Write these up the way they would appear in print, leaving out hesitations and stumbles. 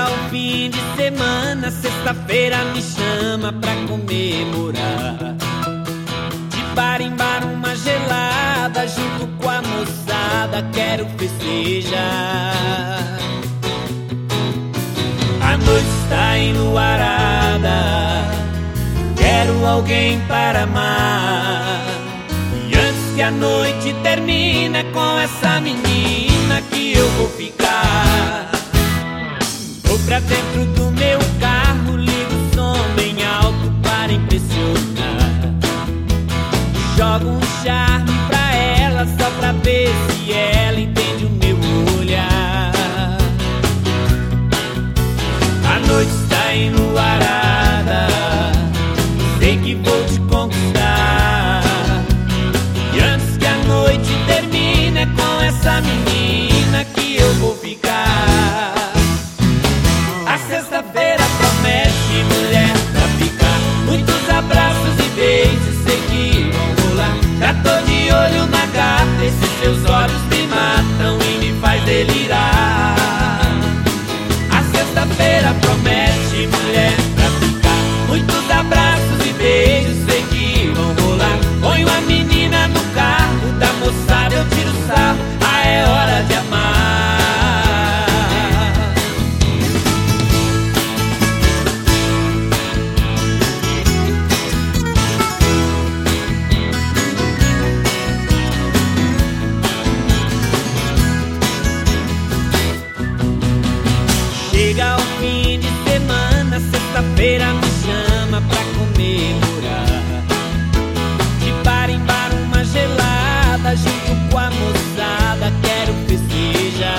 o fim de semana, sexta-feira me chama pra comemorar. De bar em bar uma gelada, junto com a moçada quero festejar. A noite está enluarada, quero alguém para amar. E antes que a noite termine, é com essa menina que eu vou ficar. Vou pra dentro do meu carro, ligo o som bem alto para impressionar. Jogo um charme pra ela só pra ver se ela entende o meu olhar. A noite está enluarada, sei que vou te conquistar. E antes que a noite termine, é com essa menina que eu vou ficar. A sexta-feira promete, mulher, pra ficar. Muitos abraços e beijos, sei que vão rolar. Já tô de olho na gata, esses seus olhos me matam e me faz delirar. A sexta-feira promete, mulher, pra ficar. Muitos abraços e beijos, sei que vão rolar. Ponho a menina no carro da moçada, eu tiro o sarro. Ah, é hora de amar. Chega o fim de semana, sexta-feira me chama pra comemorar. De bar em bar uma gelada, junto com a moçada quero festejar.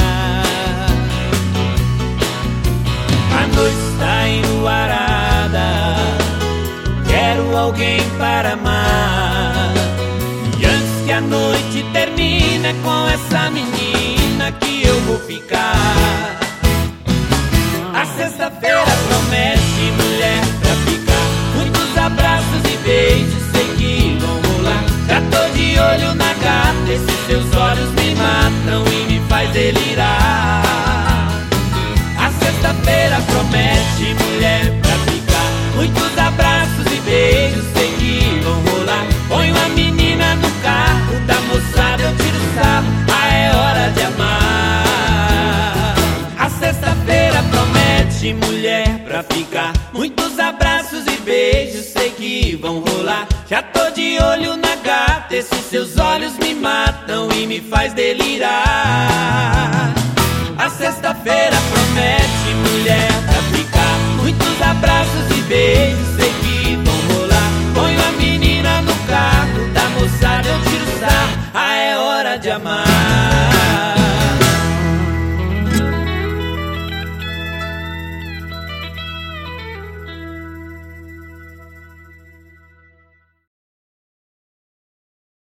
A noite está enluarada, quero alguém para amar. E antes que a noite termine, é com essa menina que eu vou ficar. A sexta-feira promete, mulher, pra ficar. Muitos abraços e beijos, sei que vão rolar. Já tô de olho na gata, esses seus olhos me matam e me faz delirar. A sexta-feira promete, mulher, pra ficar. Muitos abraços e beijos, sei que vão rolar. Ponho a menina no carro da moçada, eu tiro o sarro. Ah, é hora de amar. A sexta-feira promete, mulher, pra ficar. Muitos abraços e beijos, sei que vão rolar. Já tô de olho na gata, esses seus olhos me matam e me faz delirar. A sexta-feira promete, mulher, pra ficar. Muitos abraços e beijos, sei que vão rolar. Ponho a menina no carro da moçada, eu tiro o sarro. Ah, é hora de amar.